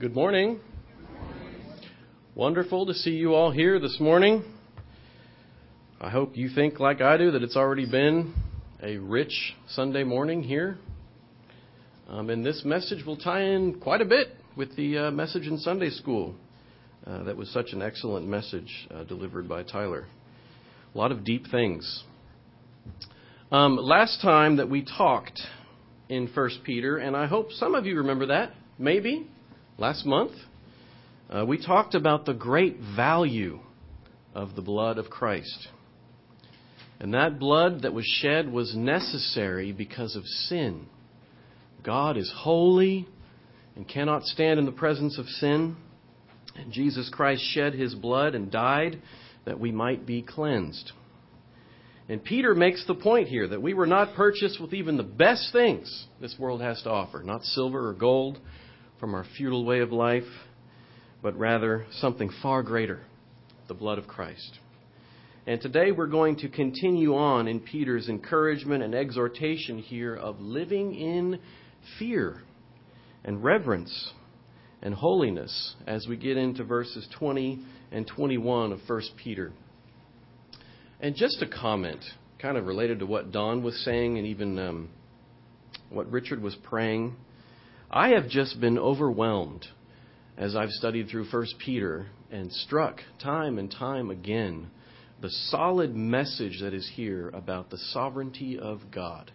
Good morning. Wonderful to see you all here this morning. I hope you think like I do that it's already been a rich Sunday morning here. And this message will tie in quite a bit with the message in Sunday school. That was such an excellent message delivered by Tyler. A lot of deep things. Last time that we talked in 1 Peter, and I hope some of you remember that, maybe, last month, we talked about the great value of the blood of Christ. And that blood that was shed was necessary because of sin. God is holy and cannot stand in the presence of sin. And Jesus Christ shed his blood and died that we might be cleansed. And Peter makes the point here that we were not purchased with even the best things this world has to offer, not silver or gold from our futile way of life, but rather something far greater, the blood of Christ. And today we're going to continue on in Peter's encouragement and exhortation here of living in fear and reverence and holiness as we get into verses 20 and 21 of 1 Peter. And just a comment, kind of related to what Don was saying and even what Richard was praying. I have just been overwhelmed as I've studied through 1 Peter and struck time and time again the solid message that is here about the sovereignty of God.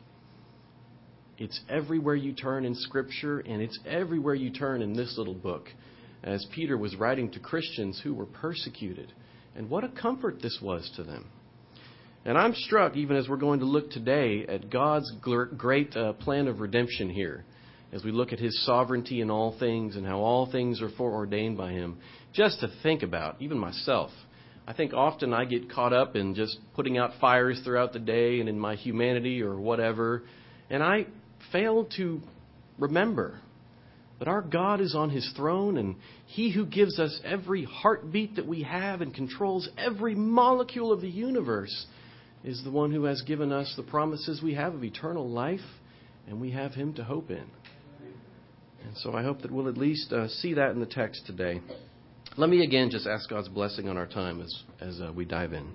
It's everywhere you turn in Scripture, and it's everywhere you turn in this little book, as Peter was writing to Christians who were persecuted. And what a comfort this was to them. And I'm struck, even as we're going to look today, at God's great plan of redemption here, as we look at his sovereignty in all things and how all things are foreordained by him, just to think about, even myself. I think often I get caught up in just putting out fires throughout the day and in my humanity or whatever, and I fail to remember that our God is on his throne, and he who gives us every heartbeat that we have and controls every molecule of the universe is the one who has given us the promises we have of eternal life, and we have him to hope in. And so I hope that we'll at least see that in the text today. Let me again just ask God's blessing on our time as we dive in.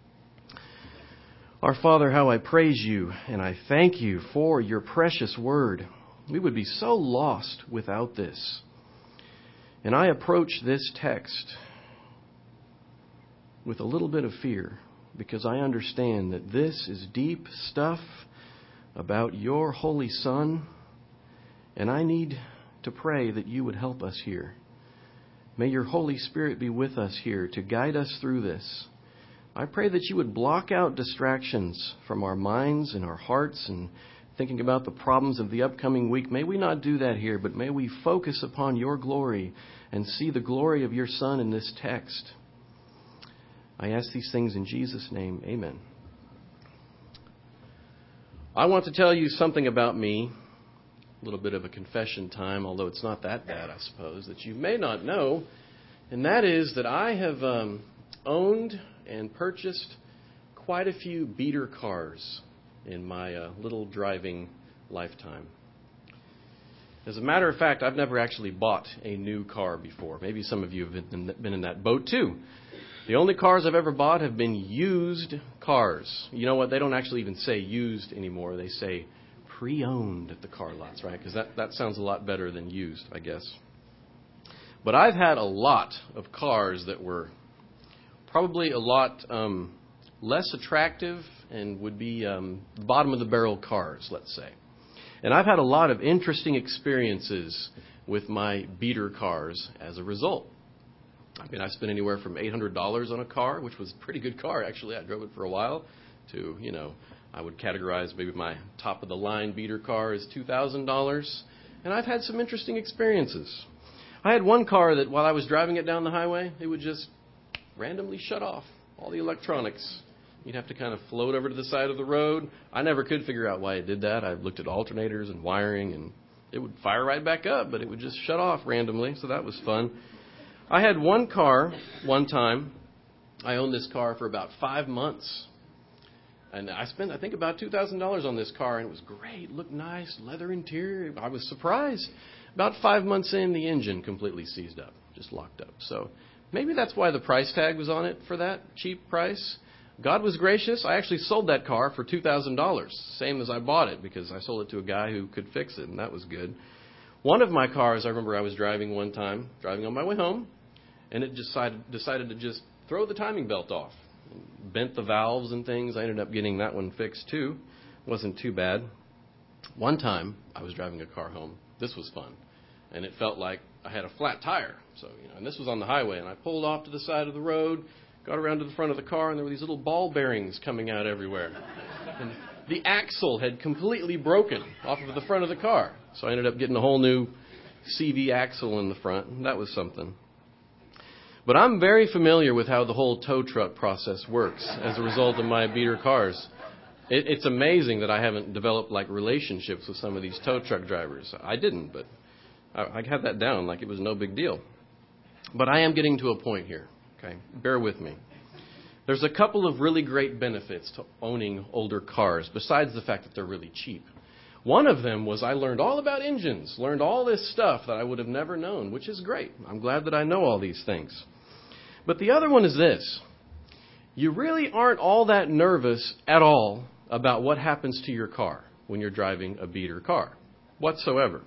Our Father, how I praise you and I thank you for your precious word. We would be so lost without this. And I approach this text with a little bit of fear because I understand that this is deep stuff about your Holy Son, and I need to pray that you would help us here. May your Holy Spirit be with us here to guide us through this. I pray that you would block out distractions from our minds and our hearts and thinking about the problems of the upcoming week. May we not do that here, but may we focus upon your glory and see the glory of your Son in this text. I ask these things in Jesus' name. Amen. I want to tell you something about me, a little bit of a confession time, although it's not that bad, I suppose, that you may not know, and that is that I have owned and purchased quite a few beater cars in my little driving lifetime. As a matter of fact, I've never actually bought a new car before. Maybe some of you have been in that boat too. The only cars I've ever bought have been used cars. You know what? They don't actually even say used anymore. They say pre-owned at the car lots, right? Because that sounds a lot better than used, I guess. But I've had a lot of cars that were probably a lot less attractive and would be bottom of the barrel cars, let's say. And I've had a lot of interesting experiences with my beater cars as a result. I mean, I spent anywhere from $800 on a car, which was a pretty good car, actually. I drove it for a while, to, I would categorize maybe my top-of-the-line beater car as $2,000. And I've had some interesting experiences. I had one car that while I was driving it down the highway, it would just randomly shut off all the electronics. You'd have to kind of float over to the side of the road. I never could figure out why it did that. I looked at alternators and wiring, and it would fire right back up, but it would just shut off randomly, so that was fun. I had one car one time. I owned this car for about 5 months. And I spent, I think, about $2,000 on this car, and it was great. It looked nice, leather interior. I was surprised. About 5 months in, the engine completely seized up, just locked up. So maybe that's why the price tag was on it for that cheap price. God was gracious. I actually sold that car for $2,000, same as I bought it, because I sold it to a guy who could fix it, and that was good. One of my cars, I remember I was driving one time, driving on my way home, and it decided to just throw the timing belt off. Bent the valves and things. I ended up getting that one fixed too. Wasn't too bad. One time, I was driving a car home. This was fun. And it felt like I had a flat tire. So, and this was on the highway, and I pulled off to the side of the road, got around to the front of the car, and there were these little ball bearings coming out everywhere. And the axle had completely broken off of the front of the car. So I ended up getting a whole new CV axle in the front, and that was something. But I'm very familiar with how the whole tow truck process works as a result of my beater cars. It's amazing that I haven't developed like relationships with some of these tow truck drivers. I didn't, but I had that down like it was no big deal. But I am getting to a point here. Okay, bear with me. There's a couple of really great benefits to owning older cars, besides the fact that they're really cheap. One of them was I learned all about engines, learned all this stuff that I would have never known, which is great. I'm glad that I know all these things. But the other one is this. You really aren't all that nervous at all about what happens to your car when you're driving a beater car, whatsoever.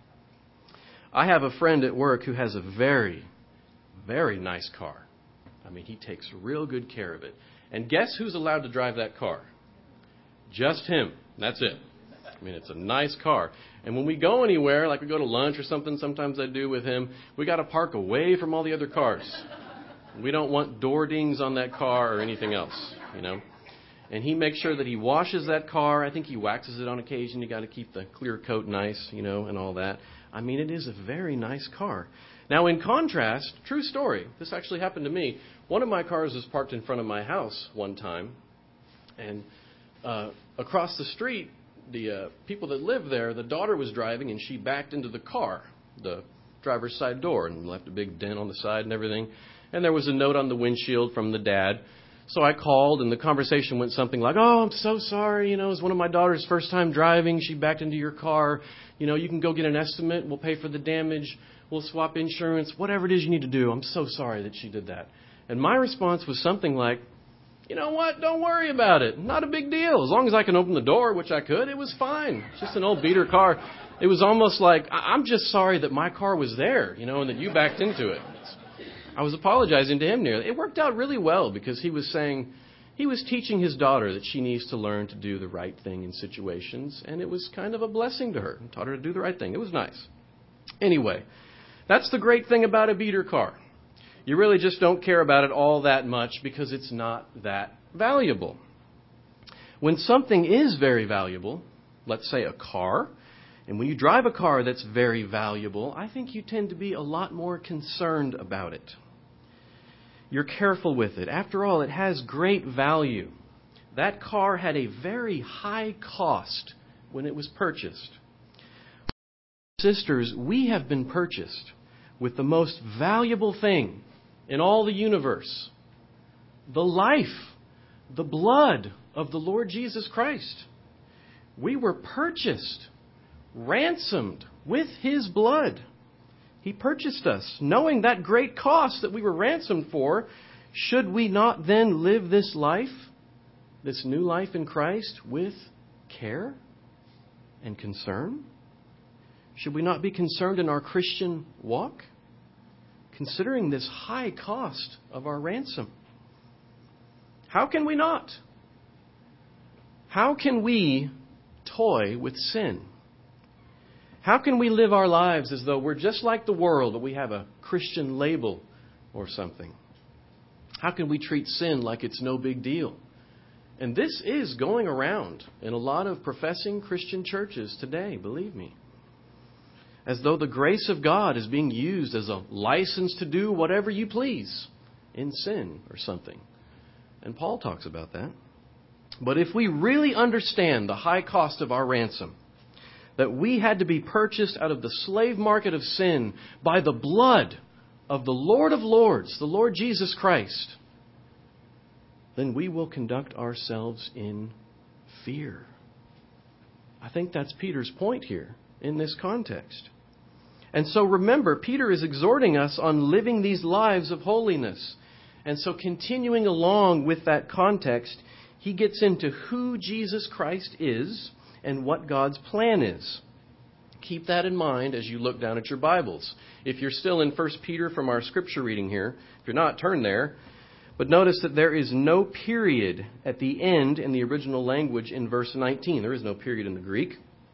I have a friend at work who has a very, very nice car. I mean, he takes real good care of it. And guess who's allowed to drive that car? Just him. That's it. I mean, it's a nice car. And when we go anywhere, like we go to lunch or something, sometimes I do with him, we got to park away from all the other cars. We don't want door dings on that car or anything else, And he makes sure that he washes that car. I think he waxes it on occasion. You got to keep the clear coat nice, and all that. I mean, it is a very nice car. Now, in contrast, true story, this actually happened to me. One of my cars was parked in front of my house one time, and across the street, the people that live there, the daughter was driving, and she backed into the car, the driver's side door, and left a big dent on the side and everything. And there was a note on the windshield from the dad. So I called, and the conversation went something like, "Oh, I'm so sorry. It was one of my daughter's first time driving. She backed into your car. You can go get an estimate. We'll pay for the damage. We'll swap insurance. Whatever it is you need to do. I'm so sorry that she did that." And my response was something like, "You know what? Don't worry about it. Not a big deal. As long as I can open the door," which I could, it was fine. It's just an old beater car. It was almost like, I'm just sorry that my car was there, and that you backed into it. I was apologizing to him nearly. It worked out really well because he was teaching his daughter that she needs to learn to do the right thing in situations, and it was kind of a blessing to her. He taught her to do the right thing. It was nice. Anyway, that's the great thing about a beater car. You really just don't care about it all that much because it's not that valuable. When something is very valuable, let's say a car, and when you drive a car that's very valuable, I think you tend to be a lot more concerned about it. You're careful with it. After all, it has great value. That car had a very high cost when it was purchased. Sisters, we have been purchased with the most valuable thing in all the universe, the life, the blood of the Lord Jesus Christ. We were purchased, ransomed with His blood. He purchased us, knowing that great cost that we were ransomed for. Should we not then live this life, this new life in Christ, with care and concern? Should we not be concerned in our Christian walk, considering this high cost of our ransom? How can we not? How can we toy with sin? How can we live our lives as though we're just like the world, but we have a Christian label or something? How can we treat sin like it's no big deal? And this is going around in a lot of professing Christian churches today, believe me. As though the grace of God is being used as a license to do whatever you please in sin or something. And Paul talks about that. But if we really understand the high cost of our ransom, that we had to be purchased out of the slave market of sin by the blood of the Lord of Lords, the Lord Jesus Christ, then we will conduct ourselves in fear. I think that's Peter's point here in this context. And so remember, Peter is exhorting us on living these lives of holiness. And so continuing along with that context, he gets into who Jesus Christ is and what God's plan is. Keep that in mind as you look down at your Bibles. If you're still in 1 Peter from our scripture reading here, if you're not, turn there. But notice that there is no period at the end in the original language in verse 19. There is no period in the Greek.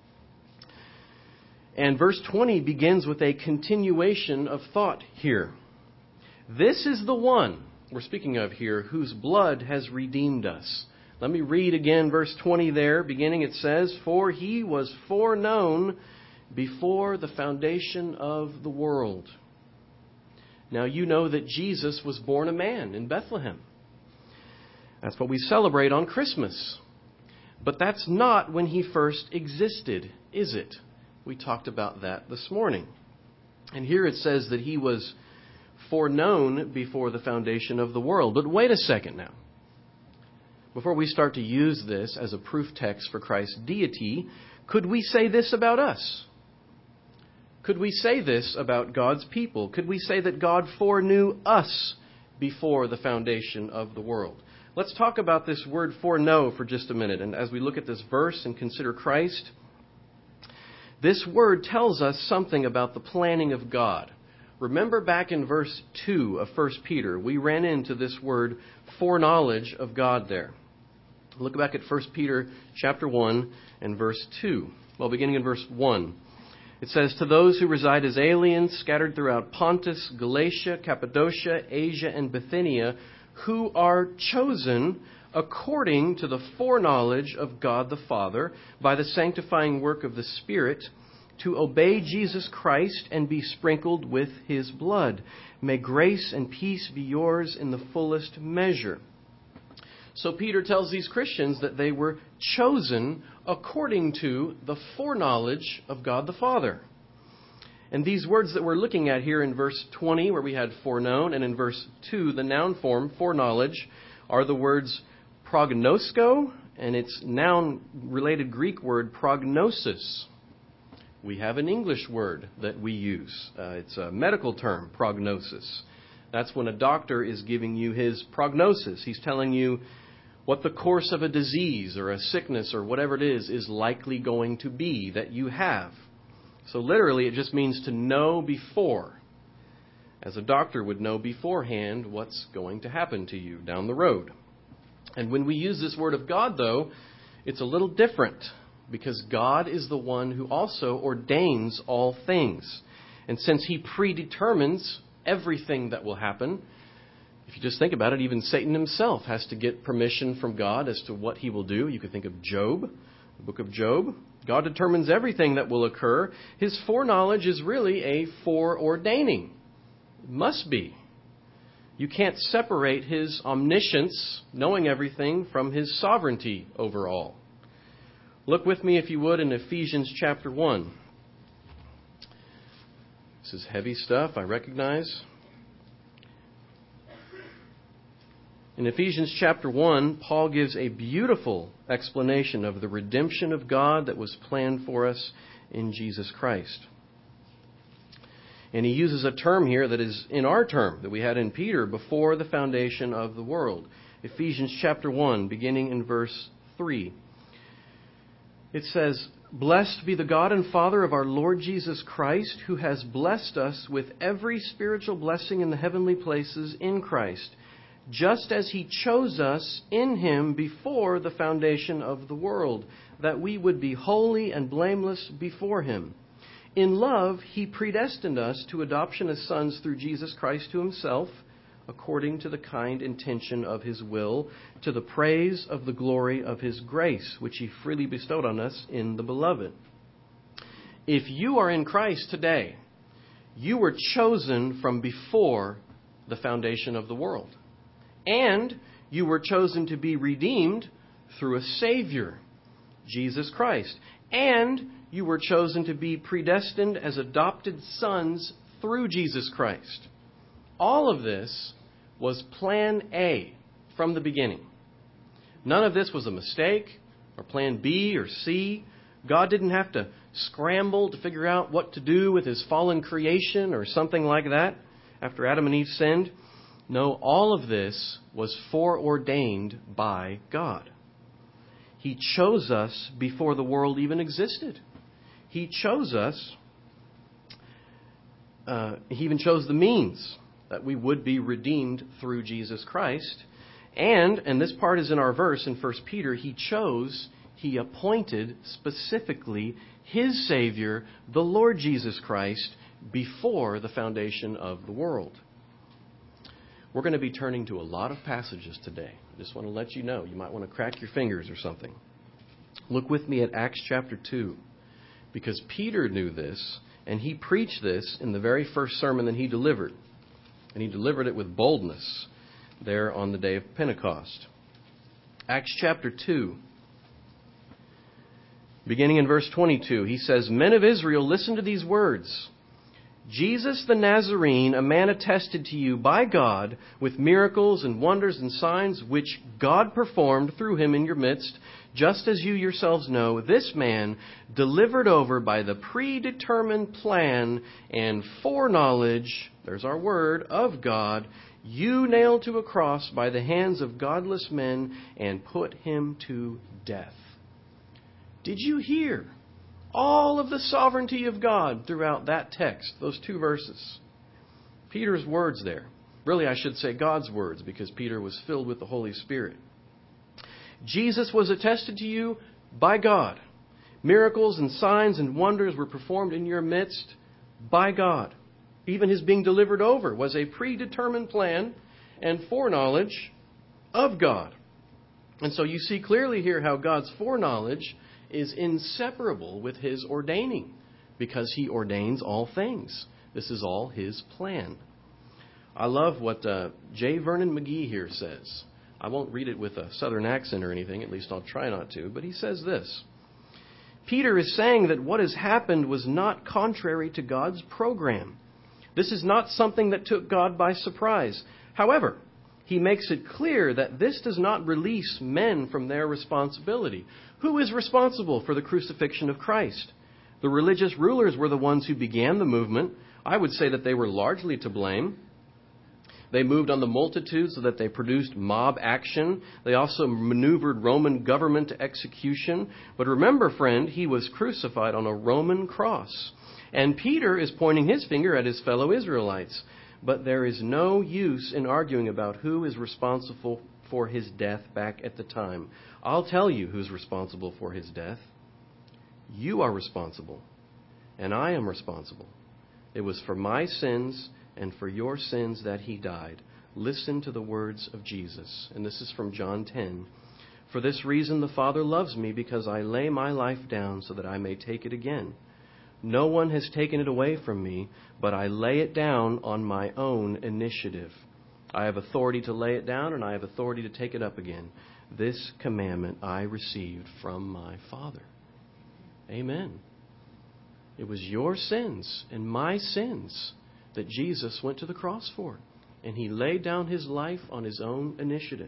And verse 20 begins with a continuation of thought here. This is the one we're speaking of here, whose blood has redeemed us. Let me read again verse 20 there. Beginning it says, For he was foreknown before the foundation of the world. Now you know that Jesus was born a man in Bethlehem. That's what we celebrate on Christmas. But that's not when he first existed, is it? We talked about that this morning. And here it says that he was foreknown before the foundation of the world. But wait a second now. Before we start to use this as a proof text for Christ's deity, could we say this about us? Could we say this about God's people? Could we say that God foreknew us before the foundation of the world? Let's talk about this word foreknow for just a minute. And as we look at this verse and consider Christ, this word tells us something about the planning of God. Remember back in verse 2 of 1 Peter, we ran into this word foreknowledge of God there. Look back at 1 Peter chapter 1 and verse 2. Well, beginning in verse 1. It says, To those who reside as aliens scattered throughout Pontus, Galatia, Cappadocia, Asia, and Bithynia, who are chosen according to the foreknowledge of God the Father by the sanctifying work of the Spirit, to obey Jesus Christ and be sprinkled with his blood. May grace and peace be yours in the fullest measure. So Peter tells these Christians that they were chosen according to the foreknowledge of God the Father. And these words that we're looking at here in verse 20, where we had foreknown, and in verse 2, the noun form, foreknowledge, are the words prognosko, and its noun-related Greek word prognosis. We have an English word that we use. It's a medical term, prognosis. That's when a doctor is giving you his prognosis. He's telling you what the course of a disease or a sickness or whatever it is likely going to be that you have. So literally, it just means to know before, as a doctor would know beforehand what's going to happen to you down the road. And when we use this word of God, though, it's a little different, because God is the one who also ordains all things. And since he predetermines everything that will happen, if you just think about it, even Satan himself has to get permission from God as to what he will do. You could think of Job, the book of Job. God determines everything that will occur. His foreknowledge is really a foreordaining. It must be. You can't separate his omniscience, knowing everything, from his sovereignty over all. Look with me, if you would, in Ephesians chapter 1. This is heavy stuff, I recognize. In Ephesians chapter 1, Paul gives a beautiful explanation of the redemption of God that was planned for us in Jesus Christ. And he uses a term here that is in our term that we had in Peter, before the foundation of the world. Ephesians chapter 1, beginning in verse 3. It says, Blessed be the God and Father of our Lord Jesus Christ, who has blessed us with every spiritual blessing in the heavenly places in Christ, just as he chose us in him before the foundation of the world, that we would be holy and blameless before him. In love, he predestined us to adoption as sons through Jesus Christ to himself, according to the kind intention of his will, to the praise of the glory of his grace, which he freely bestowed on us in the Beloved. If you are in Christ today, you were chosen from before the foundation of the world. And you were chosen to be redeemed through a Savior, Jesus Christ. And you were chosen to be predestined as adopted sons through Jesus Christ. All of this was plan A from the beginning. None of this was a mistake or plan B or C. God didn't have to scramble to figure out what to do with his fallen creation or something like that after Adam and Eve sinned. No, all of this was foreordained by God. He chose us before the world even existed. He chose us. He even chose the means that we would be redeemed through Jesus Christ. And this part is in our verse in 1 Peter, He appointed specifically His Savior, the Lord Jesus Christ, before the foundation of the world. We're going to be turning to a lot of passages today. I just want to let you know. You might want to crack your fingers or something. Look with me at Acts chapter 2. Because Peter knew this, and he preached this in the very first sermon that he delivered. And he delivered it with boldness there on the day of Pentecost. Acts chapter 2. Beginning in verse 22, he says, "Men of Israel, listen to these words. Jesus the Nazarene, a man attested to you by God with miracles and wonders and signs which God performed through him in your midst, just as you yourselves know, this man, delivered over by the predetermined plan and foreknowledge," there's our word, "of God, you nailed to a cross by the hands of godless men and put him to death." Did you hear all of the sovereignty of God throughout that text, those two verses? Peter's words there. Really, I should say God's words, because Peter was filled with the Holy Spirit. Jesus was attested to you by God. Miracles and signs and wonders were performed in your midst by God. Even his being delivered over was a predetermined plan and foreknowledge of God. And so you see clearly here how God's foreknowledge is inseparable with his ordaining, because he ordains all things. This is all his plan. I love what J. Vernon McGee here says. I won't read it with a southern accent or anything, at least I'll try not to, but he says this: Peter is saying that what has happened was not contrary to God's program. This is not something that took God by surprise. However, he makes it clear that this does not release men from their responsibility. Who is responsible for the crucifixion of Christ? The religious rulers were the ones who began the movement. I would say that they were largely to blame. They moved on the multitude so that they produced mob action. They also maneuvered Roman government to execution. But remember, friend, he was crucified on a Roman cross. And Peter is pointing his finger at his fellow Israelites. But there is no use in arguing about who is responsible for his death back at the time. I'll tell you who's responsible for his death. You are responsible, and I am responsible. It was for my sins and for your sins that he died. Listen to the words of Jesus. And this is from John 10. "For this reason the Father loves me, because I lay my life down so that I may take it again. No one has taken it away from me, but I lay it down on my own initiative. I have authority to lay it down, and I have authority to take it up again. This commandment I received from my Father." Amen. It was your sins and my sins that Jesus went to the cross for, and he laid down his life on his own initiative.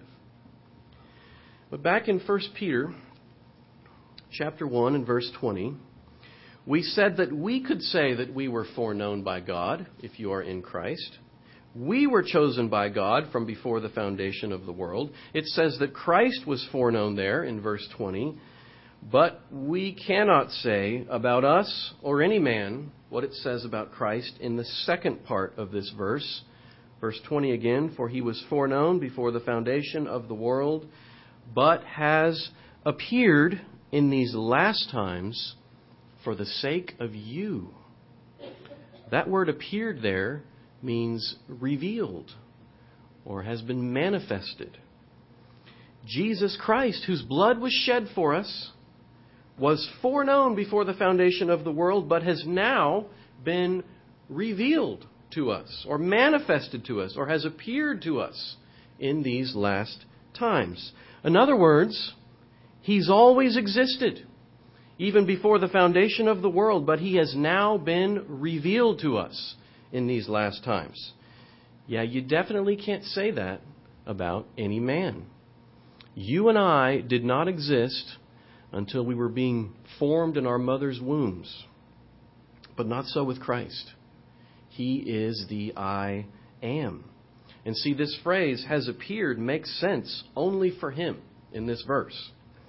But back in 1 Peter chapter 1 and verse 20, we said that we could say that we were foreknown by God if you are in Christ. We were chosen by God from before the foundation of the world. It says that Christ was foreknown there in verse 20. But we cannot say about us or any man what it says about Christ in the second part of this verse. Verse 20 again, "For he was foreknown before the foundation of the world, but has appeared in these last times for the sake of you." That word "appeared" there means revealed or has been manifested. Jesus Christ, whose blood was shed for us, was foreknown before the foundation of the world, but has now been revealed to us or manifested to us or has appeared to us in these last times. In other words, he's always existed, even before the foundation of the world, but he has now been revealed to us in these last times. Yeah, you definitely can't say that about any man. You and I did not exist until we were being formed in our mother's wombs. But not so with Christ. He is the I am. And see, this phrase, has appeared, makes sense only for Him in this verse.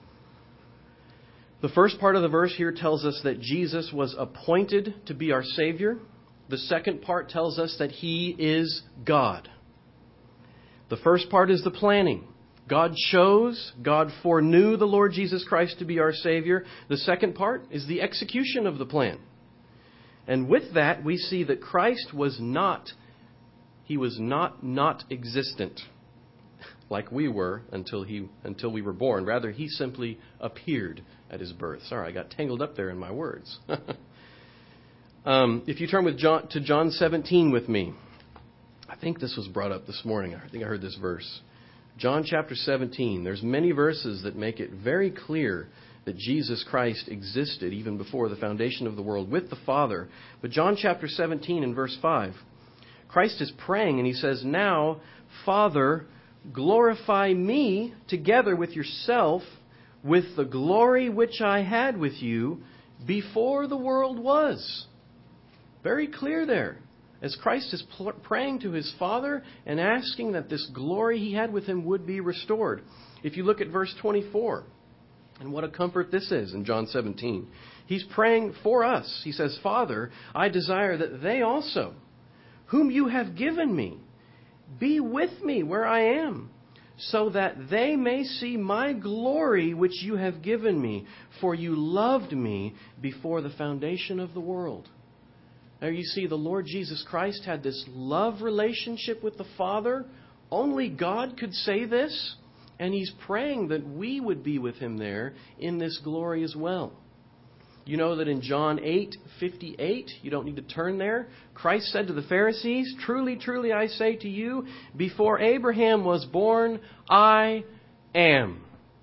The first part of the verse here tells us that Jesus was appointed to be our Savior. The second part tells us that He is God. The first part is the planning. God chose, God foreknew the Lord Jesus Christ to be our Savior. The second part is the execution of the plan. And with that, we see that Christ was not existent like we were until we were born. Rather, He simply appeared at His birth. Sorry, I got tangled up there in my words. If you turn to John 17 with me, I think this was brought up this morning. I think I heard this verse. John chapter 17. There's many verses that make it very clear that Jesus Christ existed even before the foundation of the world with the Father. But John chapter 17 and verse 5, Christ is praying and He says, "Now, Father, glorify me together with yourself with the glory which I had with you before the world was." Very clear there. As Christ is praying to His Father and asking that this glory He had with Him would be restored. If you look at verse 24, and what a comfort this is in John 17. He's praying for us. He says, "Father, I desire that they also, whom you have given me, be with me where I am, so that they may see my glory which you have given me, for you loved me before the foundation of the world." There you see the Lord Jesus Christ had this love relationship with the Father. Only God could say this. And He's praying that we would be with Him there in this glory as well. You know that in John 8:58, you don't need to turn there, Christ said to the Pharisees, "Truly, truly, I say to you, before Abraham was born, I am."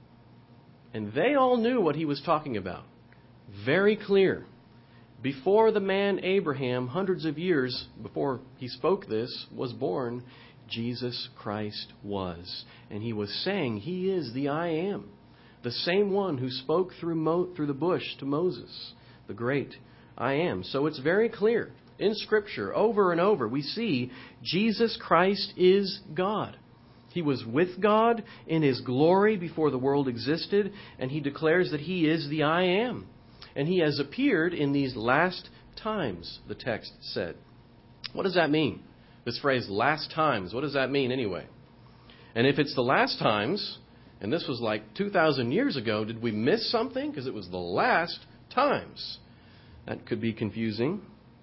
And they all knew what He was talking about. Very clear. Before the man Abraham, hundreds of years before he spoke this, was born, Jesus Christ was. And He was saying He is the I am. The same one who spoke through the bush to Moses. The great I am. So it's very clear in Scripture, over and over, we see Jesus Christ is God. He was with God in His glory before the world existed. And He declares that He is the I am. And He has appeared in these last times, the text said. What does that mean? This phrase, last times, what does that mean anyway? And if it's the last times, and this was like 2,000 years ago, did we miss something? Because it was the last times. That could be confusing.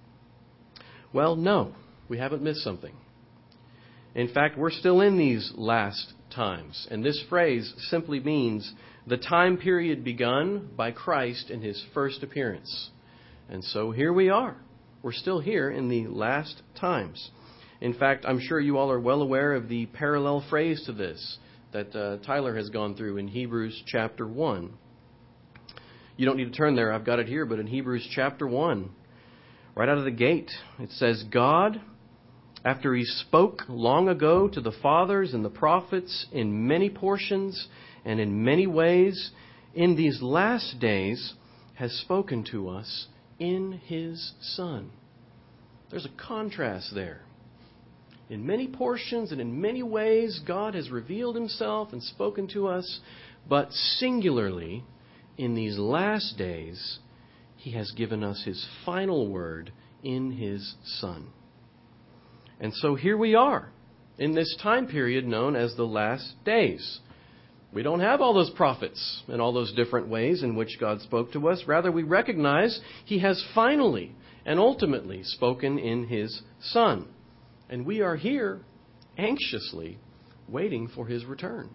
Well, no, we haven't missed something. In fact, we're still in these last times. And this phrase simply means the time period begun by Christ in His first appearance. And so here we are. We're still here in the last times. In fact, I'm sure you all are well aware of the parallel phrase to this that Tyler has gone through in Hebrews chapter 1. You don't need to turn there. I've got it here. But in Hebrews chapter 1, right out of the gate, it says, "God, after He spoke long ago to the fathers and the prophets in many portions and in many ways, in these last days has spoken to us in His Son." There's a contrast there. In many portions and in many ways, God has revealed Himself and spoken to us, but singularly, in these last days, He has given us His final word in His Son. And so here we are in this time period known as the last days. We don't have all those prophets and all those different ways in which God spoke to us. Rather, we recognize He has finally and ultimately spoken in His Son. And we are here anxiously waiting for His return.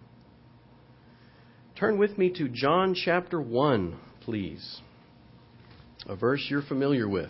Turn with me to John chapter 1, please. A verse you're familiar with.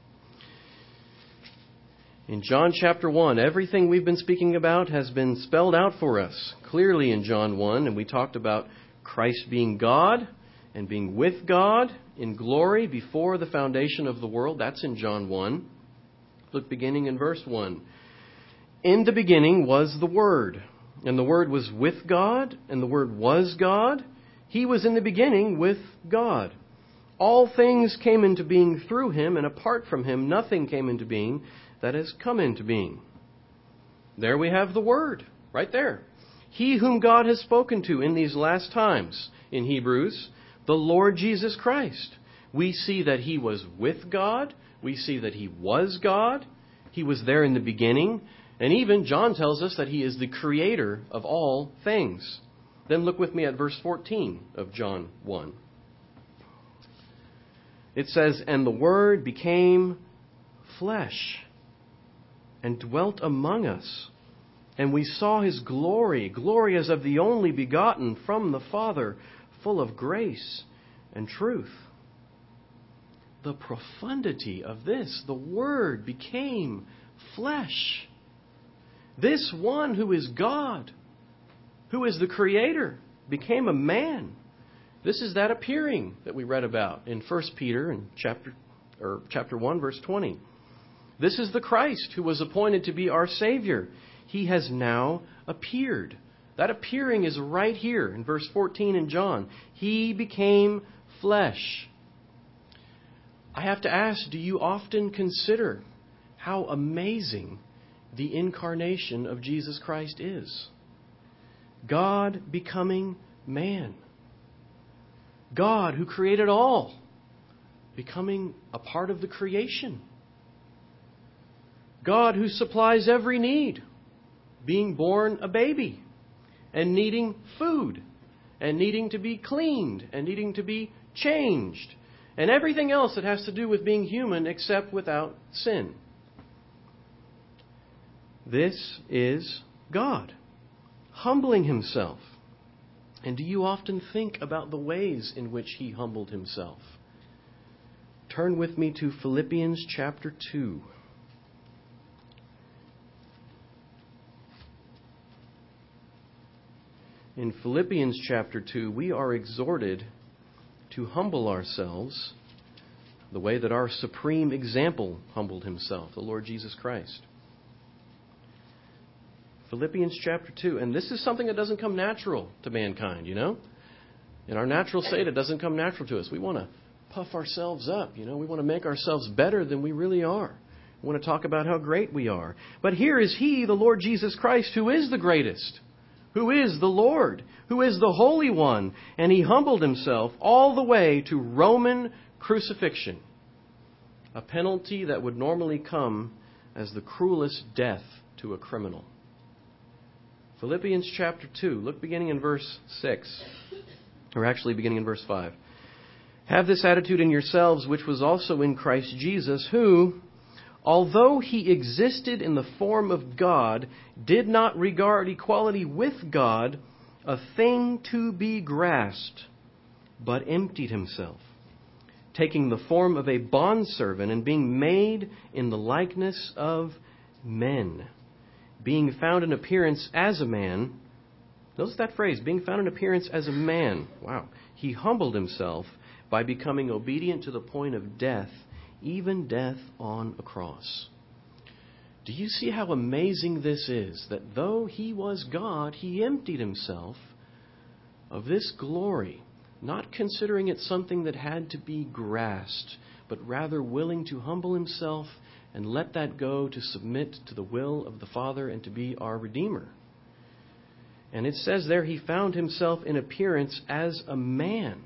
In John chapter 1, everything we've been speaking about has been spelled out for us clearly in John 1. And we talked about Christ being God and being with God in glory before the foundation of the world. That's in John 1. Look beginning in verse 1. "In the beginning was the Word, and the Word was with God, and the Word was God. He was in the beginning with God. All things came into being through him, and apart from him, nothing came into being that has come into being. There we have the Word, right there. He whom God has spoken to in these last times, in Hebrews, the Lord Jesus Christ. We see that he was with God. We see that he was God. He was there in the beginning. And even John tells us that he is the creator of all things. Then look with me at verse 14 of John 1. It says, "And the Word became flesh and dwelt among us. And we saw his glory, glory as of the only begotten from the Father, full of grace and truth." The profundity of this, the Word became flesh. This one who is God, who is the Creator, became a man. This is that appearing that we read about in 1 Peter in chapter 1, verse 20. This is the Christ who was appointed to be our Savior. He has now appeared. That appearing is right here in verse 14 in John. He became flesh. I have to ask, do you often consider how amazing the incarnation of Jesus Christ is? God becoming man. God who created all, becoming a part of the creation. God who supplies every need, being born a baby and needing food and needing to be cleaned and needing to be changed and everything else that has to do with being human except without sin. This is God, humbling himself. And do you often think about the ways in which he humbled himself? Turn with me to Philippians chapter 2. In Philippians chapter 2, we are exhorted to humble ourselves the way that our supreme example humbled himself, the Lord Jesus Christ. Philippians chapter 2. And this is something that doesn't come natural to mankind, you know. In our natural state, it doesn't come natural to us. We want to puff ourselves up, you know. We want to make ourselves better than we really are. We want to talk about how great we are. But here is he, the Lord Jesus Christ, who is the greatest, who is the Lord, who is the Holy One. And he humbled himself all the way to Roman crucifixion, a penalty that would normally come as the cruelest death to a criminal. Philippians chapter 2, look beginning in verse 6, or actually beginning in verse 5. "Have this attitude in yourselves, which was also in Christ Jesus, who, although he existed in the form of God, did not regard equality with God a thing to be grasped, but emptied himself, taking the form of a bondservant and being made in the likeness of men. Being found in appearance as a man," notice that phrase, being found in appearance as a man. Wow. "He humbled himself by becoming obedient to the point of death, even death on a cross." Do you see how amazing this is? That though he was God, he emptied himself of this glory, not considering it something that had to be grasped, but rather willing to humble himself and let that go to submit to the will of the Father and to be our Redeemer. And it says there, he found himself in appearance as a man.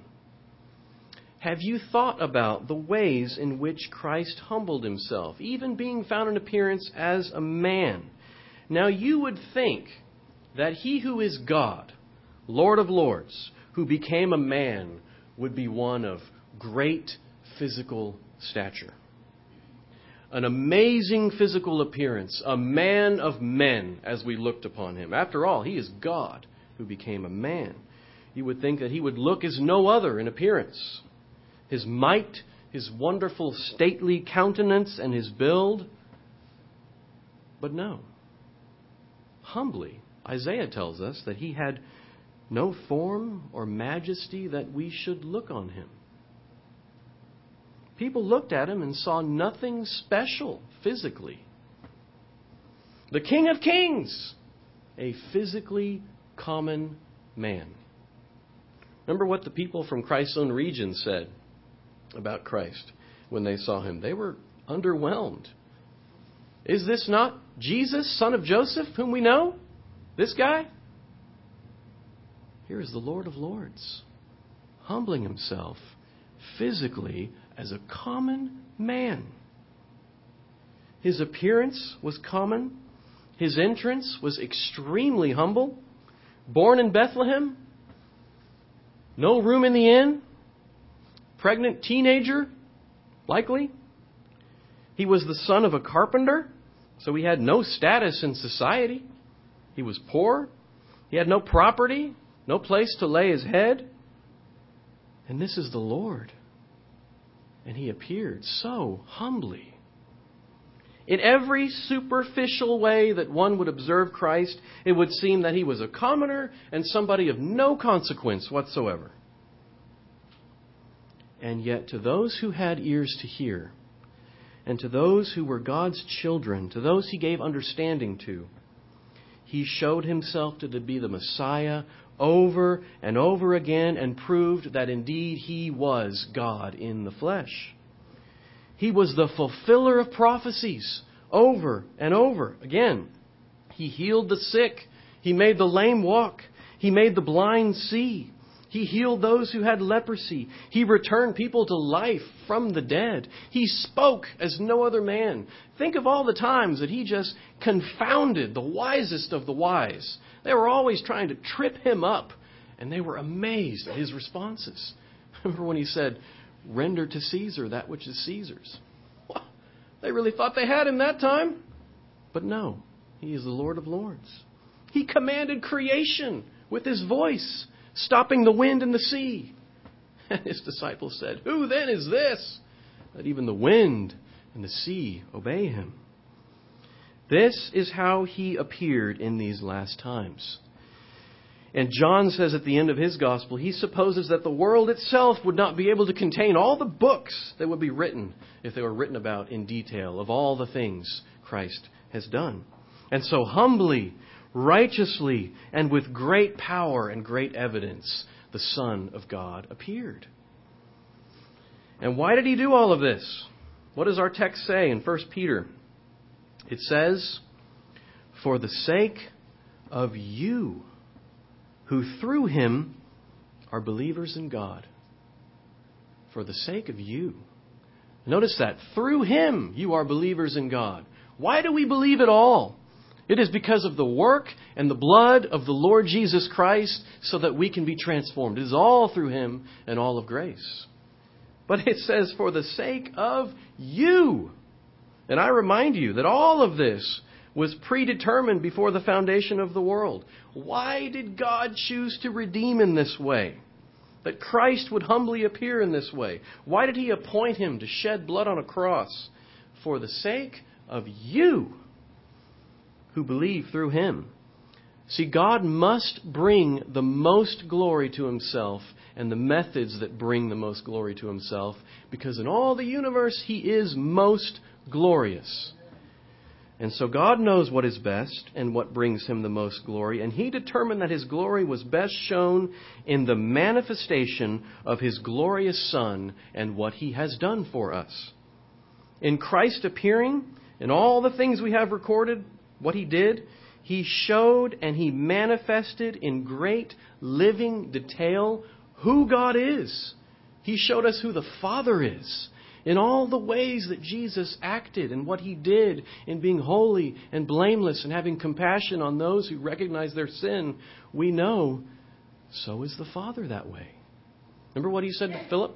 Have you thought about the ways in which Christ humbled himself, even being found in appearance as a man? Now you would think that he who is God, Lord of Lords, who became a man, would be one of great physical stature. An amazing physical appearance, a man of men as we looked upon him. After all, he is God who became a man. You would think that he would look as no other in appearance. His might, his wonderful stately countenance, and his build. But no. Humbly, Isaiah tells us that he had no form or majesty that we should look on him. People looked at him and saw nothing special physically. The King of Kings, a physically common man. Remember what the people from Christ's own region said about Christ when they saw him. They were underwhelmed. Is this not Jesus, son of Joseph, whom we know? This guy? Here is the Lord of Lords, humbling himself physically as a common man. His appearance was common. His entrance was extremely humble. Born in Bethlehem. No room in the inn. Pregnant teenager, likely. He was the son of a carpenter, so he had no status in society. He was poor. He had no property, no place to lay his head. And this is the Lord. And he appeared so humbly. In every superficial way that one would observe Christ, it would seem that he was a commoner and somebody of no consequence whatsoever. And yet to those who had ears to hear, and to those who were God's children, to those he gave understanding to, he showed himself to be the Messiah over and over again and proved that indeed he was God in the flesh. He was the fulfiller of prophecies over and over again. He healed the sick. He made the lame walk. He made the blind see. He healed those who had leprosy. He returned people to life from the dead. He spoke as no other man. Think of all the times that he just confounded the wisest of the wise. They were always trying to trip him up, and they were amazed at his responses. Remember when he said, "Render to Caesar that which is Caesar's." Well, they really thought they had him that time. But no, he is the Lord of Lords. He commanded creation with his voice, stopping the wind and the sea. And his disciples said, "Who then is this, that even the wind and the sea obey him?" This is how he appeared in these last times. And John says at the end of his gospel, he supposes that the world itself would not be able to contain all the books that would be written if they were written about in detail of all the things Christ has done. And so humbly, righteously, and with great power and great evidence, the Son of God appeared. And why did he do all of this? What does our text say in 1 Peter? It says, "For the sake of you, who through him are believers in God." For the sake of you. Notice that. Through him you are believers in God. Why do we believe at all? It is because of the work and the blood of the Lord Jesus Christ so that we can be transformed. It is all through him and all of grace. But it says, for the sake of you. And I remind you that all of this was predetermined before the foundation of the world. Why did God choose to redeem in this way? That Christ would humbly appear in this way? Why did he appoint him to shed blood on a cross? For the sake of you who believe through him. See, God must bring the most glory to himself and the methods that bring the most glory to himself, because in all the universe he is most glorious. And so God knows what is best and what brings him the most glory, and he determined that his glory was best shown in the manifestation of his glorious Son and what he has done for us. In Christ appearing, in all the things we have recorded, what he did, he showed and he manifested in great living detail who God is. He showed us who the Father is. In all the ways that Jesus acted and what he did in being holy and blameless and having compassion on those who recognize their sin, we know so is the Father that way. Remember what he said to Philip?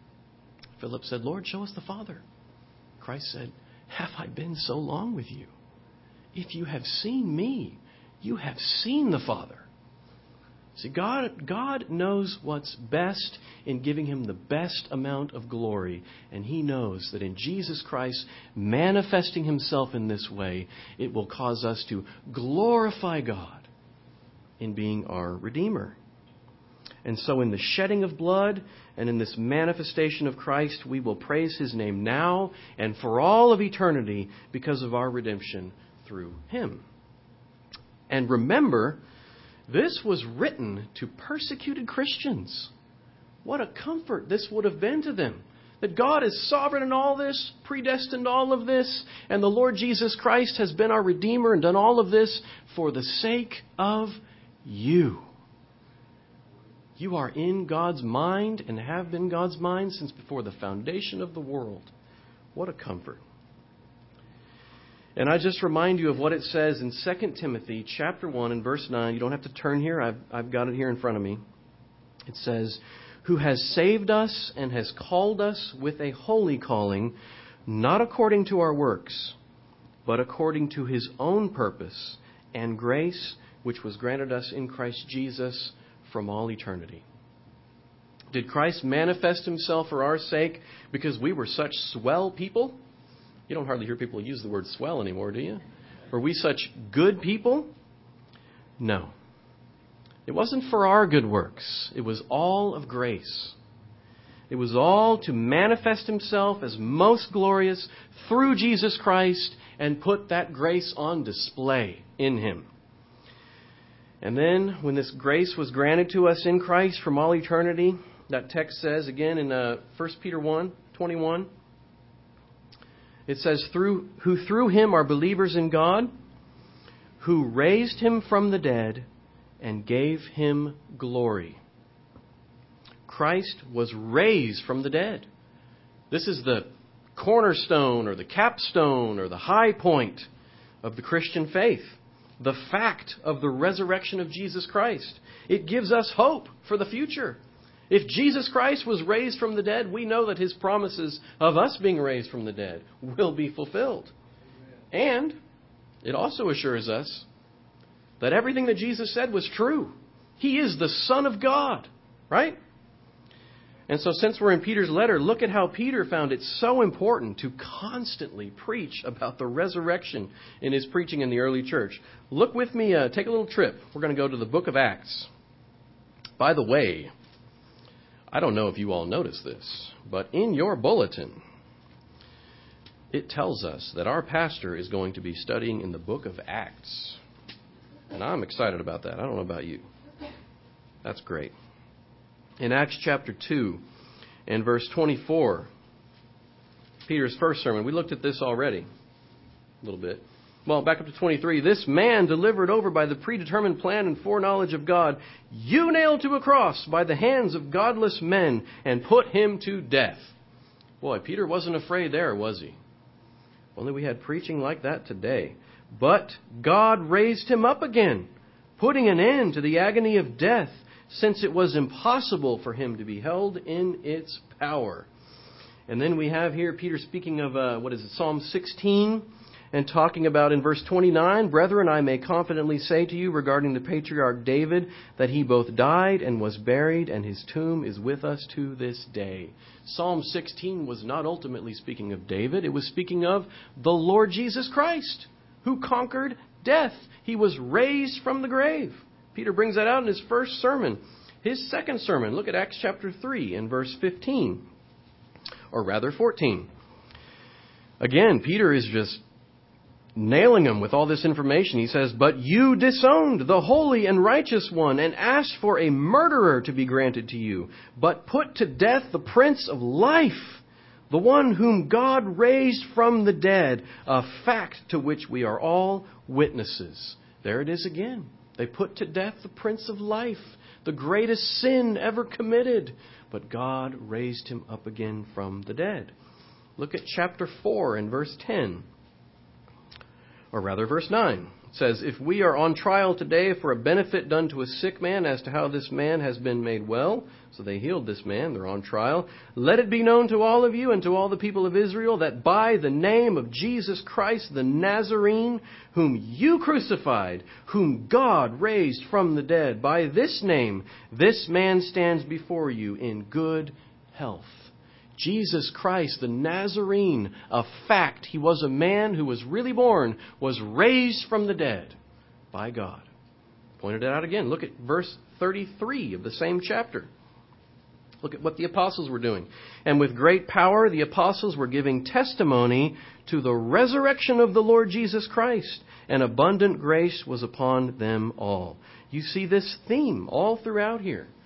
Philip said, "Lord, show us the Father." Christ said, "Have I been so long with you? If you have seen me, you have seen the Father." See, God knows what's best in giving him the best amount of glory. And he knows that in Jesus Christ manifesting himself in this way, it will cause us to glorify God in being our Redeemer. And so in the shedding of blood and in this manifestation of Christ, we will praise his name now and for all of eternity because of our redemption through him. And remember, this was written to persecuted Christians. What a comfort this would have been to them. That God is sovereign in all this, predestined all of this, and the Lord Jesus Christ has been our Redeemer and done all of this for the sake of you. You are in God's mind and have been God's mind since before the foundation of the world. What a comfort. And I just remind you of what it says in 2 Timothy chapter 1 and verse 9. You don't have to turn here. I've got it here in front of me. It says, who has saved us and has called us with a holy calling, not according to our works, but according to His own purpose and grace, which was granted us in Christ Jesus from all eternity. Did Christ manifest Himself for our sake because we were such swell people? You don't hardly hear people use the word swell anymore, do you? Were we such good people? No. It wasn't for our good works. It was all of grace. It was all to manifest Himself as most glorious through Jesus Christ and put that grace on display in Him. And then when this grace was granted to us in Christ from all eternity, that text says again in 1 Peter 1:21, it says, who through Him are believers in God, who raised Him from the dead and gave Him glory. Christ was raised from the dead. This is the cornerstone or the capstone or the high point of the Christian faith. The fact of the resurrection of Jesus Christ. It gives us hope for the future. If Jesus Christ was raised from the dead, we know that His promises of us being raised from the dead will be fulfilled. And it also assures us that everything that Jesus said was true. He is the Son of God, right? And so since we're in Peter's letter, look at how Peter found it so important to constantly preach about the resurrection in his preaching in the early church. Look with me, take a little trip. We're going to go to the book of Acts. By the way, I don't know if you all noticed this, but in your bulletin, it tells us that our pastor is going to be studying in the book of Acts. And I'm excited about that. I don't know about you. That's great. In Acts chapter 2 and verse 24, Peter's first sermon, we looked at this already a little bit. Well, back up to 23. This man delivered over by the predetermined plan and foreknowledge of God, you nailed to a cross by the hands of godless men and put Him to death. Boy, Peter wasn't afraid there, was he? Only we had preaching like that today. But God raised Him up again, putting an end to the agony of death, since it was impossible for Him to be held in its power. And then we have here Peter speaking of, Psalm 16, and talking about in verse 29, brethren, I may confidently say to you regarding the patriarch David, that he both died and was buried, and his tomb is with us to this day. Psalm 16 was not ultimately speaking of David. It was speaking of the Lord Jesus Christ, who conquered death. He was raised from the grave. Peter brings that out in his first sermon. His second sermon, look at Acts chapter 3 and verse 15. Or rather 14. Again, Peter is just nailing him with all this information. He says, but you disowned the holy and righteous one and asked for a murderer to be granted to you, but put to death the Prince of Life, the one whom God raised from the dead, a fact to which we are all witnesses. There it is again. They put to death the Prince of Life, the greatest sin ever committed. But God raised Him up again from the dead. Look at chapter 4 and verse 10. Or rather, verse 9. It says, if we are on trial today for a benefit done to a sick man as to how this man has been made well, so they healed this man, they're on trial, let it be known to all of you and to all the people of Israel that by the name of Jesus Christ the Nazarene, whom you crucified, whom God raised from the dead, by this name this man stands before you in good health. Jesus Christ, the Nazarene, a fact. He was a man who was really born, was raised from the dead by God. Pointed it out again. Look at verse 33 of the same chapter. Look at what the apostles were doing. And with great power, the apostles were giving testimony to the resurrection of the Lord Jesus Christ, and abundant grace was upon them all. You see this theme all throughout here.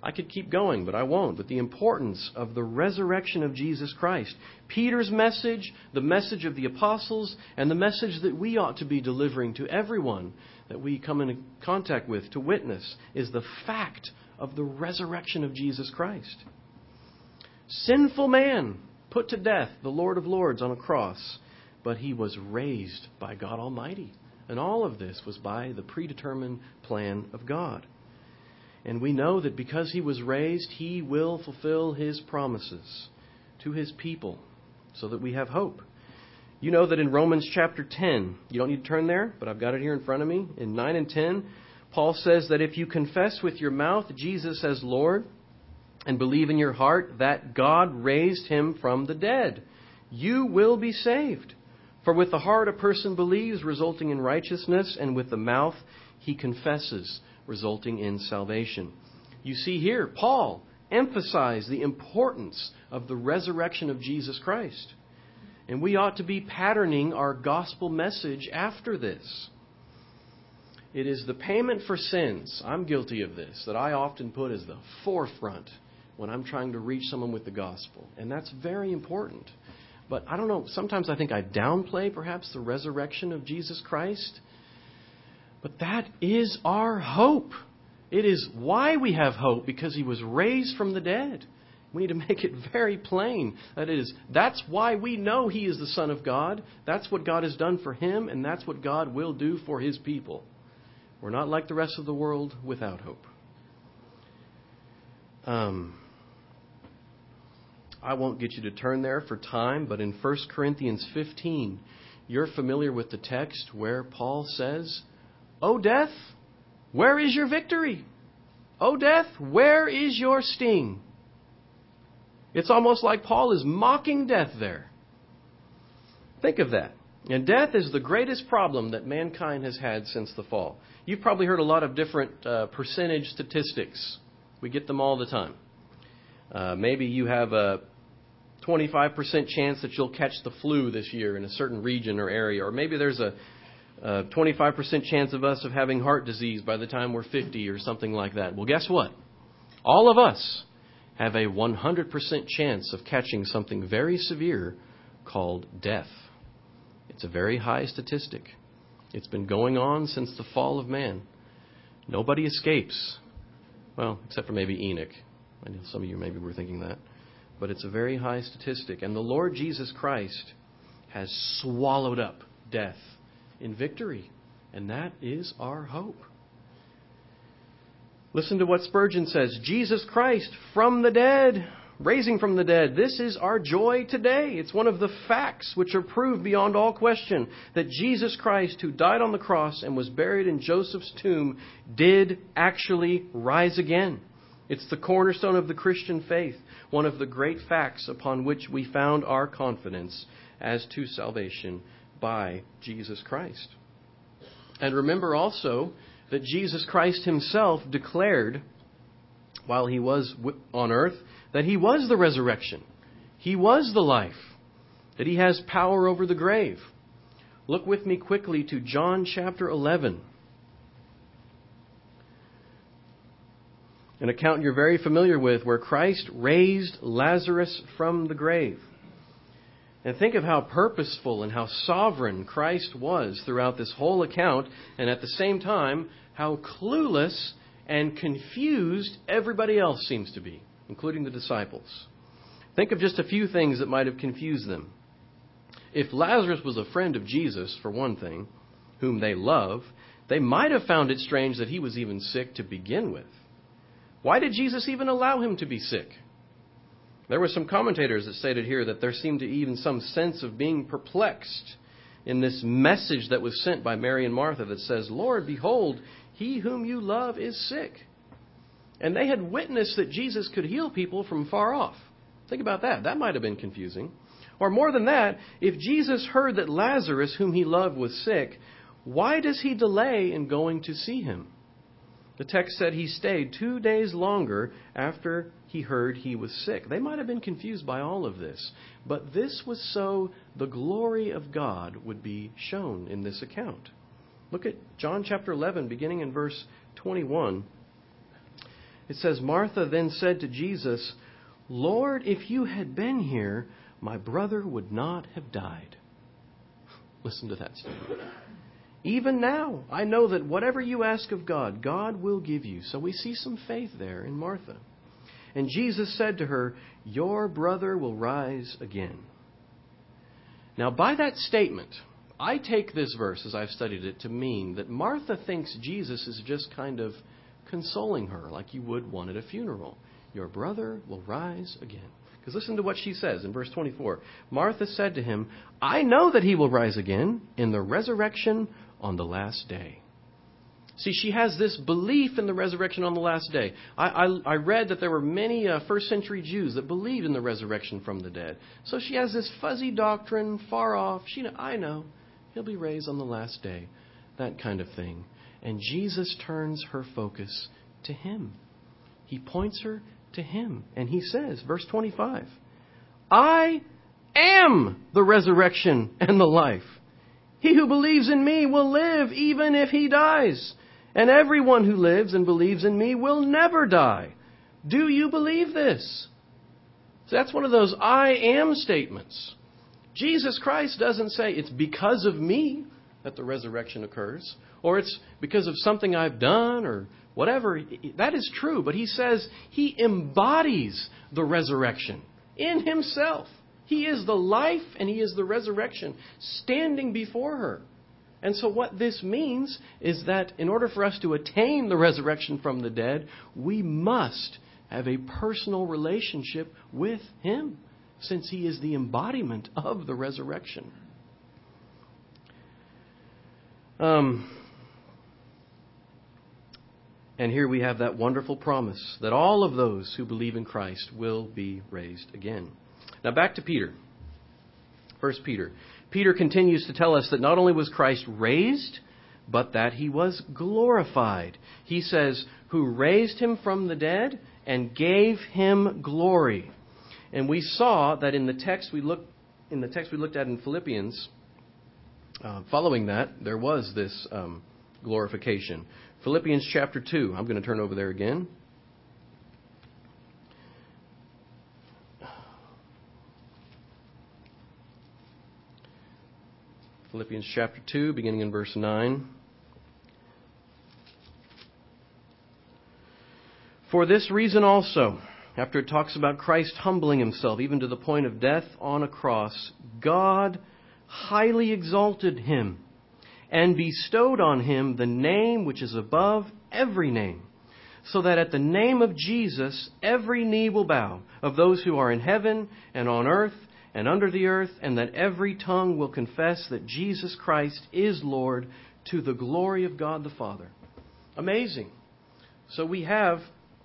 I could keep going, but I won't. But the importance of the resurrection of Jesus Christ. Peter's message, the message of the apostles, and the message that we ought to be delivering to everyone that we come into contact with to witness is the fact of the resurrection of Jesus Christ. Sinful man put to death, the Lord of Lords on a cross, but he was raised by God Almighty. And all of this was by the predetermined plan of God. And we know that because he was raised, he will fulfill his promises to his people so that we have hope. You know that in Romans chapter 10, you don't need to turn there, but I've got it here in front of me. In 9 and 10, Paul says that if you confess with your mouth Jesus as Lord and believe in your heart that God raised him from the dead, you will be saved. For with the heart a person believes, resulting in righteousness, and with the mouth he confesses, resulting in salvation. You see here, Paul emphasized the importance of the resurrection of Jesus Christ. And we ought to be patterning our gospel message after this. It is the payment for sins, I'm guilty of this, that I often put as the forefront when I'm trying to reach someone with the gospel. And that's very important. But I don't know, sometimes I think I downplay perhaps the resurrection of Jesus Christ. But that is our hope. It is why we have hope, because he was raised from the dead. We need to make it very plain. That's why we know he is the Son of God. That's what God has done for him, and that's what God will do for his people. We're not like the rest of the world without hope. I won't get you to turn there for time, but in 1 Corinthians 15, you're familiar with the text where Paul says, "O death, where is your victory? O death, where is your sting?" It's almost like Paul is mocking death there. Think of that. And death is the greatest problem that mankind has had since the fall. You've probably heard a lot of different percentage statistics. We get them all the time. Maybe you have a 25% chance that you'll catch the flu this year in a certain region or area. Or maybe there's a 25% chance of us of having heart disease by the time we're 50 or something like that. Well, guess what? All of us have a 100% chance of catching something very severe called death. It's a very high statistic. It's been going on since the fall of man. Nobody escapes. Well, except for maybe Enoch. I know some of you maybe were thinking that. But it's a very high statistic. And the Lord Jesus Christ has swallowed up death in victory. And that is our hope. Listen to what Spurgeon says. Jesus Christ from the dead, raising from the dead. This is our joy today. It's one of the facts which are proved beyond all question that Jesus Christ, who died on the cross and was buried in Joseph's tomb, did actually rise again. It's the cornerstone of the Christian faith, one of the great facts upon which we found our confidence as to salvation by Jesus Christ. And remember also that Jesus Christ himself declared, while he was on earth, that he was the resurrection. He was the life. That he has power over the grave. Look with me quickly to John chapter 11. An account you're very familiar with, where Christ raised Lazarus from the grave. And think of how purposeful and how sovereign Christ was throughout this whole account, and at the same time, how clueless and confused everybody else seems to be, including the disciples. Think of just a few things that might have confused them. If Lazarus was a friend of Jesus, for one thing, whom they love, they might have found it strange that he was even sick to begin with. Why did Jesus even allow him to be sick? There were some commentators that stated here that there seemed to be even some sense of being perplexed in this message that was sent by Mary and Martha that says, "Lord, behold, he whom you love is sick." And they had witnessed that Jesus could heal people from far off. Think about that. That might have been confusing. Or more than that, if Jesus heard that Lazarus, whom he loved, was sick, why does he delay in going to see him? The text said he stayed 2 days longer after he heard he was sick. They might have been confused by all of this, but this was so the glory of God would be shown in this account. Look at John chapter 11, beginning in verse 21. It says, Martha then said to Jesus, Lord, if you had been here, my brother would not have died. Listen to that statement. Even now, I know that whatever you ask of God, God will give you. So we see some faith there in Martha. And Jesus said to her, your brother will rise again. Now, by that statement, I take this verse, as I've studied it, to mean that Martha thinks Jesus is just kind of consoling her like you would one at a funeral. Your brother will rise again. Because listen to what she says in verse 24. Martha said to him, I know that he will rise again in the resurrection on the last day. See, she has this belief in the resurrection on the last day. I read that there were many first century Jews that believed in the resurrection from the dead. So she has this fuzzy doctrine, far off. I know he'll be raised on the last day. That kind of thing. And Jesus turns her focus to him. He points her to him. And he says, verse 25, I am the resurrection and the life. He who believes in me will live even if he dies. And everyone who lives and believes in me will never die. Do you believe this? So that's one of those I am statements. Jesus Christ doesn't say it's because of me that the resurrection occurs, or it's because of something I've done or whatever. That is true, but he says he embodies the resurrection in himself. He is the life and he is the resurrection standing before her. And so what this means is that in order for us to attain the resurrection from the dead, we must have a personal relationship with him, since he is the embodiment of the resurrection. And here we have that wonderful promise that all of those who believe in Christ will be raised again. Now back to Peter. 1 Peter. Peter continues to tell us that not only was Christ raised, but that he was glorified. He says, who raised him from the dead and gave him glory. And we saw that in the text we looked at in Philippians, following that, there was this glorification. Philippians chapter 2. I'm going to turn over there again. Philippians chapter 2, beginning in verse 9. For this reason also, after it talks about Christ humbling himself even to the point of death on a cross, God highly exalted him and bestowed on him the name which is above every name, so that at the name of Jesus every knee will bow, of those who are in heaven and on earth and under the earth, and that every tongue will confess that Jesus Christ is Lord, to the glory of God the Father. Amazing. So we have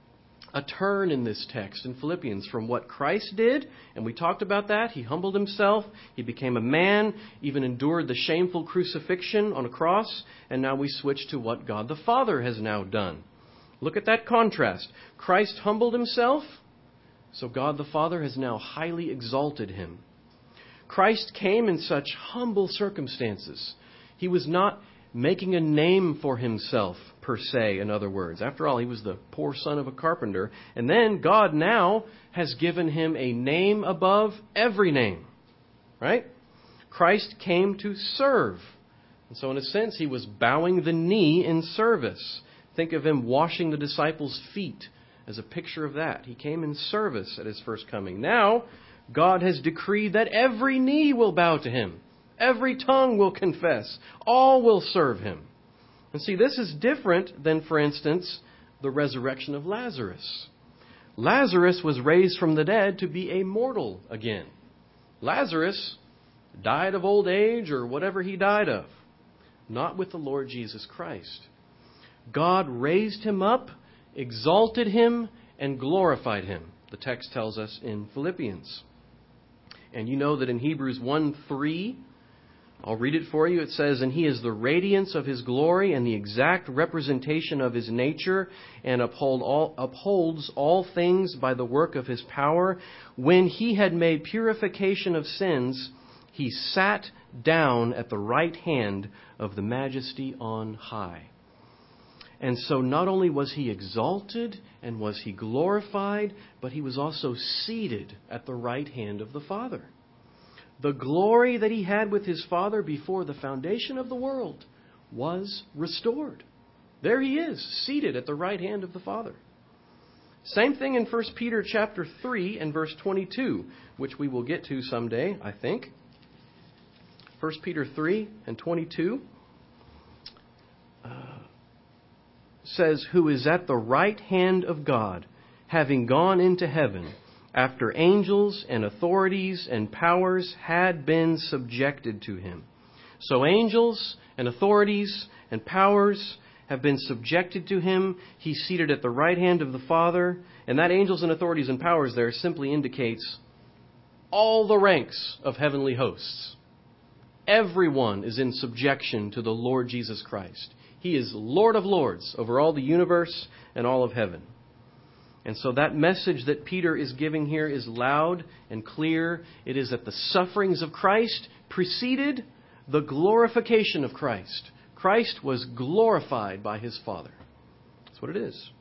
a turn in this text in Philippians from what Christ did, and we talked about that. He humbled himself, he became a man, even endured the shameful crucifixion on a cross, and now we switch to what God the Father has now done. Look at that contrast. Christ humbled himself, so God the Father has now highly exalted him. Christ came in such humble circumstances. He was not making a name for himself, per se, in other words. After all, he was the poor son of a carpenter. And then God now has given him a name above every name. Right? Christ came to serve. And so in a sense, he was bowing the knee in service. Think of him washing the disciples' feet as a picture of that. He came in service at his first coming. Now, God has decreed that every knee will bow to him. Every tongue will confess. All will serve him. And see, this is different than, for instance, the resurrection of Lazarus. Lazarus was raised from the dead to be a mortal again. Lazarus died of old age or whatever he died of. Not with the Lord Jesus Christ. God raised him up, exalted him, and glorified him. The text tells us in Philippians. And you know that in Hebrews 1:3, I'll read it for you. It says, and he is the radiance of his glory and the exact representation of his nature, and upholds all things by the work of his power. When he had made purification of sins, he sat down at the right hand of the Majesty on high. And so not only was he exalted and was he glorified, but he was also seated at the right hand of the Father. The glory that he had with his Father before the foundation of the world was restored. There he is, seated at the right hand of the Father. Same thing in 1 Peter chapter 3 and verse 22, which we will get to someday, I think. 1 Peter 3 and 22 says, "Who is at the right hand of God, having gone into heaven, after angels and authorities and powers had been subjected to him." So angels and authorities and powers have been subjected to him. He's seated at the right hand of the Father. And that angels and authorities and powers there simply indicates all the ranks of heavenly hosts. Everyone is in subjection to the Lord Jesus Christ. He is Lord of lords over all the universe and all of heaven. And so that message that Peter is giving here is loud and clear. It is that the sufferings of Christ preceded the glorification of Christ. Christ was glorified by his Father. That's what it is.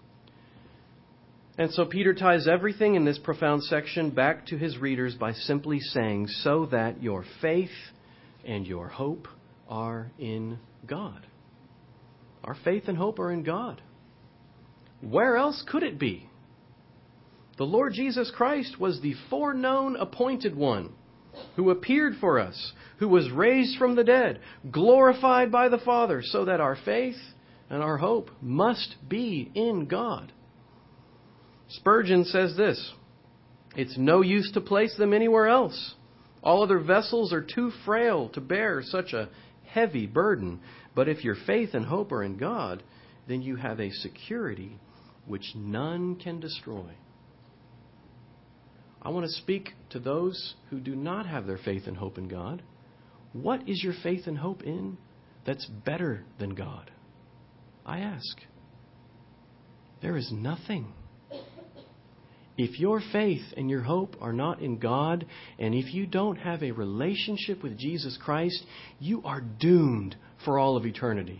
And so Peter ties everything in this profound section back to his readers by simply saying, so that your faith and your hope are in God. Our faith and hope are in God. Where else could it be? The Lord Jesus Christ was the foreknown appointed one who appeared for us, who was raised from the dead, glorified by the Father, so that our faith and our hope must be in God. Spurgeon says this, "It's no use to place them anywhere else. All other vessels are too frail to bear such a heavy burden. But if your faith and hope are in God, then you have a security which none can destroy." I want to speak to those who do not have their faith and hope in God. What is your faith and hope in that's better than God? I ask. There is nothing. If your faith and your hope are not in God, and if you don't have a relationship with Jesus Christ, you are doomed for all of eternity.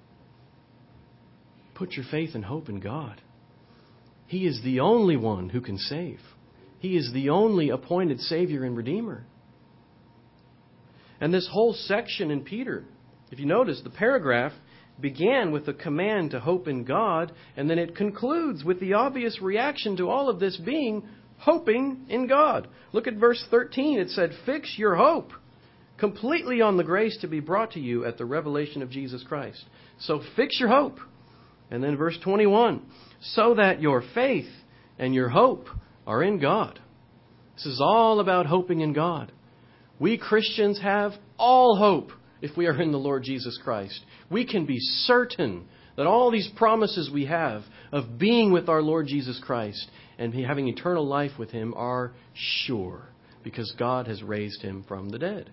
Put your faith and hope in God. He is the only one who can save. He is the only appointed Savior and Redeemer. And this whole section in Peter, if you notice, the paragraph began with a command to hope in God, and then it concludes with the obvious reaction to all of this being hoping in God. Look at verse 13. It said, "Fix your hope completely on the grace to be brought to you at the revelation of Jesus Christ." So fix your hope. And then verse 21, "So that your faith and your hope are in God." This is all about hoping in God. We Christians have all hope if we are in the Lord Jesus Christ. We can be certain that all these promises we have of being with our Lord Jesus Christ and having eternal life with Him are sure because God has raised Him from the dead.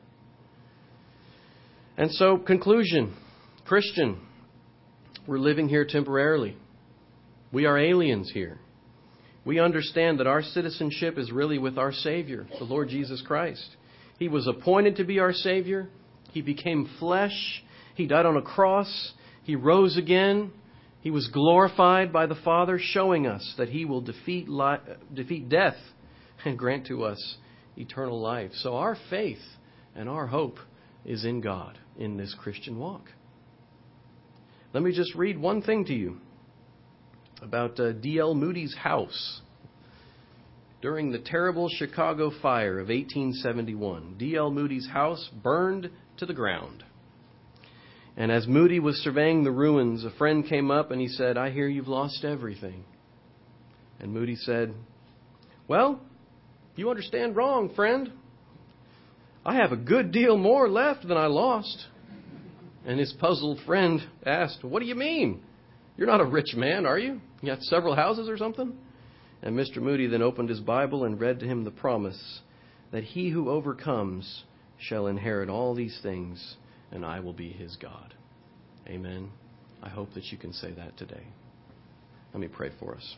And so, conclusion, Christian, we're living here temporarily. We are aliens here. We understand that our citizenship is really with our Savior, the Lord Jesus Christ. He was appointed to be our Savior. He became flesh. He died on a cross. He rose again. He was glorified by the Father, showing us that He will defeat death and grant to us eternal life. So our faith and our hope is in God in this Christian walk. Let me just read one thing to you about D.L. Moody's house. During the terrible Chicago fire of 1871, D.L. Moody's house burned to the ground. And as Moody was surveying the ruins, a friend came up and he said, "I hear you've lost everything." And Moody said, "Well, you understand wrong, friend. I have a good deal more left than I lost." And his puzzled friend asked, "What do you mean? You're not a rich man, are you? You got several houses or something?" And Mr. Moody then opened his Bible and read to him the promise that he who overcomes shall inherit all these things, and I will be his God. Amen. I hope that you can say that today. Let me pray for us.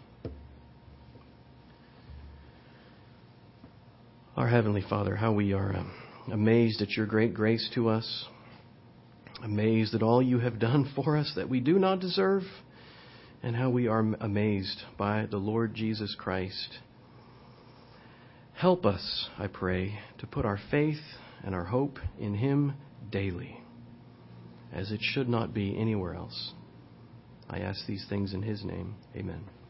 Our Heavenly Father, how we are amazed at your great grace to us. amazed at all you have done for us that we do not deserve, and how we are amazed by the Lord Jesus Christ. Help us, I pray, to put our faith and our hope in Him daily, as it should not be anywhere else. I ask these things in His name. Amen.